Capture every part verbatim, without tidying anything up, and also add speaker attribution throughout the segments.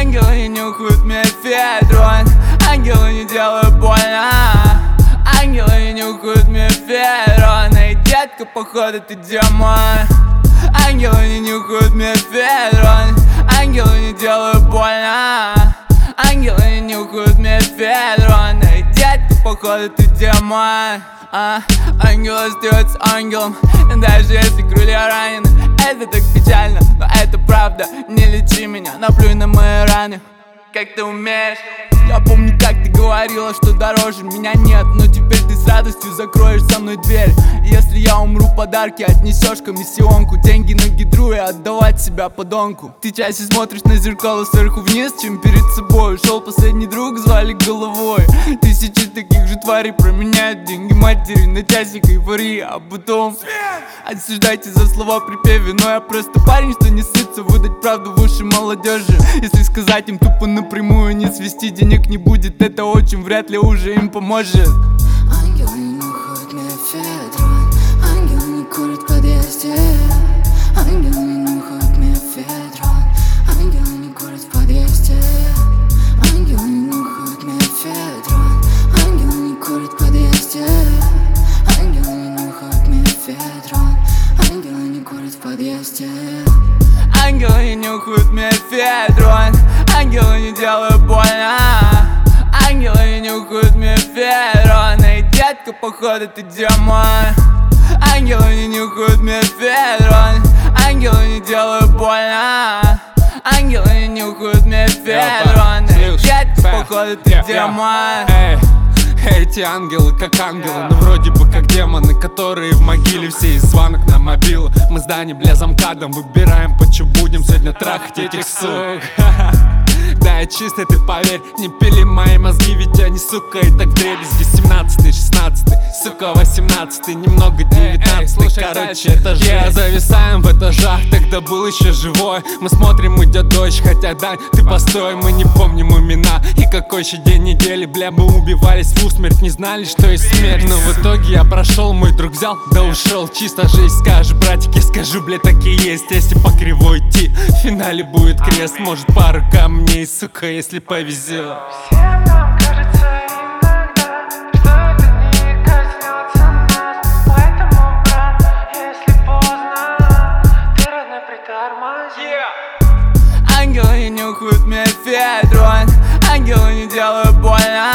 Speaker 1: Ангелы не нюхают мефедрон, ангелы не делают больно. Ангелы не нюхают мефедрон, эй, детка, походу ты демон. Ангелы не нюхают мефедрон, ангелы не делают больно. Ангелы не нюхают мефедрон, эй, детка, походу ты демон. А, ангел остается ангелом, даже если крылья ранены. Это так печально, но это правда. Не лечи меня, наплюй на мои раны, как ты умеешь. Я помню, как ты говорила, что дороже меня нет, но теперь ты с радостью закроешь со мной дверь. Если я умру, подарки отнесешь комиссионку. Деньги на гидру и отдавать себя подонку. Ты чаще смотришь на зеркало сверху вниз, чем перед собой. Ушел последний друг, звали головой. Тысячи таких же тварей променяют деньги матери на часик эйфории, а потом осуждайте за слова припеве, но я просто парень, что не сытся выдать правду в уши молодежи. Если сказать им тупо напрямую, не свести денег не будет, это очень вряд ли уже им поможет.
Speaker 2: Ангелы не нюхают мефедрон, ангелы не курят в подъезде. Ангелы не нюхают мефедрон, ангелы не курят в подъезде. Ангелы не нюхают мефедрон, ангелы не курят в подъезде. Ангелы не нюхают мефедрон, ангелы не курят в подъезде.
Speaker 1: Ангелы не нюхают мефедрон, ангелы не делают больно. Ангелы не нюхают мефедрон, эй, детка, походу ты демон. Ангелы не нюхают мефедрон, ангелы не делают больно. Ангелы не нюхают мефедрон, эй, детка, походу ты демон.
Speaker 3: Эти ангелы как ангелы, но вроде бы как демоны, которые в могиле, все из звонок на мобилу. Мы здание бля замкадом выбираем, по чё будем сегодня трахать этих сук. Да, я чистый, ты поверь, не пили мои мозги, ведь они, сука, и так дребезги. Семнадцатый, шестнадцатый, сука, восемнадцатый, немного девятнадцатый, короче, это же yeah. Зависаем в этажах, тогда был еще живой. Мы смотрим, идет дождь, хотя да, ты постой, мы не помним имена. И какой еще день недели, бля, мы убивались в усмерть, не знали, что есть смерть. Но в итоге я прошел, мой друг взял, да ушел, чисто жизнь. Скажешь, братик, я скажу, бля, так и есть. Если по кривой идти, в финале будет крест, может пару камней, сука, если повезет.
Speaker 4: Всем нам кажется иногда, что это не коснется нас. Поэтому, брат, если поздно, ты, родной, притормози.
Speaker 1: Ангелы не нюхают мефедрон, ангелы не делают больно.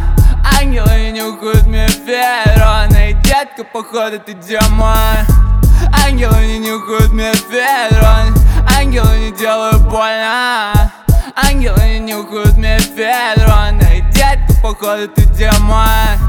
Speaker 1: Ангелы не нюхают мефедрон, эй, детка, походу ты демон. Ангелы не нюхают мефедрон, ангелы не делают больно. Ангелы не нюхают мефедрон, эй, детка, походу ты демон.